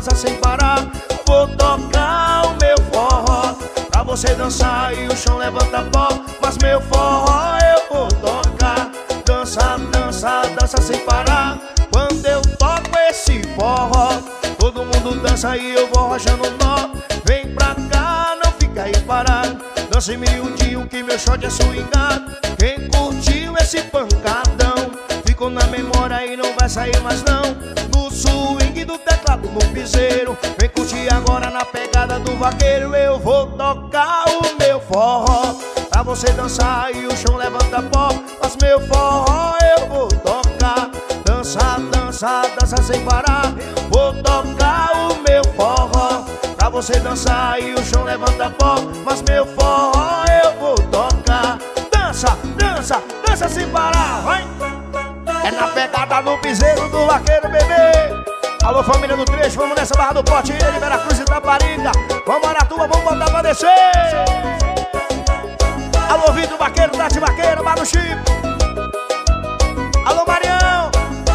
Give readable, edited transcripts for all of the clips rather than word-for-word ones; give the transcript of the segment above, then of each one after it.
dança sem parar. Vou tocar o meu forró pra você dançar e o chão levanta pó. Mas meu forró eu vou tocar. Dança, dança, dança sem parar. Quando eu toco esse forró, todo mundo dança e eu vou rochando nó. Vem pra cá, não fica aí parado. Dance miudinho que meu shot é swingado. Quem curtiu esse pancadão ficou na memória e não vai sair mais não. No swing do teclado, no piseiro. Vem curtir agora na pegada do vaqueiro. Eu vou tocar o meu forró pra você dançar e o chão levanta pó. Mas meu forró eu vou tocar. Dança, dança, dança sem parar. Vou tocar o meu forró pra você dançar e o chão levanta pó. Mas meu forró eu vou tocar. Dança, dança, dança sem parar, vai! É na pegada do piseiro do vaqueiro, bebê. Alô, família do trecho, vamos nessa Barra do Pote, de Veracruz e Taparica. Vamos Aratuba, vamos botar pra descer. Alô, Vitor Vaqueiro, Tati Vaqueiro, Mano Chico. Alô, Marião.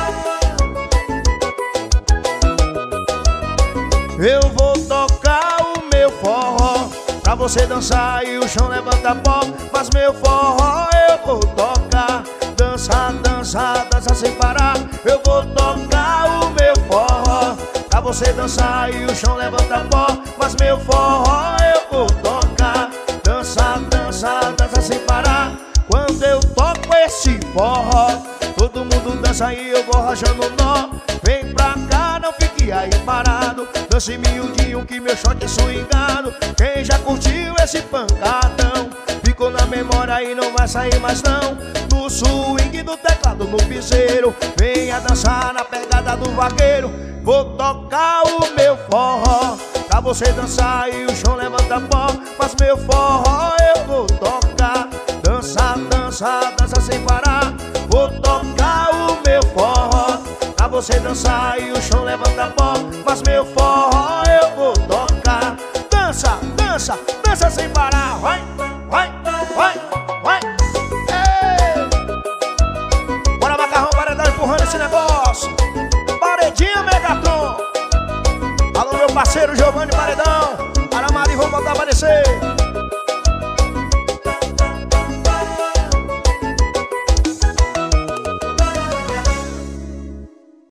Eu vou tocar o meu forró pra você dançar e o chão levanta pó. Mas meu forró eu vou tocar. Dança, dança, dança sem parar. Eu vou tocar o meu forró pra você dançar e o chão levanta pó. Mas meu forró eu vou tocar. Dança, dança, dança sem parar. Quando eu toco esse forró, todo mundo dança e eu vou rachando nó. Vem pra cá, não fique aí parado. Dance miudinho que meu shot é swingado. Quem já curtiu esse pancadão ficou na memória e não vai sair mais não. No swing do teclado, no piseiro. Venha dançar na pegada do vaqueiro. Vou tocar o meu forró pra você dançar e o chão levanta pó. Mas meu forró eu vou tocar. Dança, dança, dança sem parar. Vou tocar o meu forró pra você dançar e o chão levanta pó. Mas meu forró eu vou tocar. Dança, dança, dança sem parar. Vai, vai, vai, vai. Ei! Bora, Macarrão, paredão empurrando esse negócio. Paredinha, Megatron. Alô, meu parceiro Giovanni Paredão. Aramari, vamos voltar pra descer.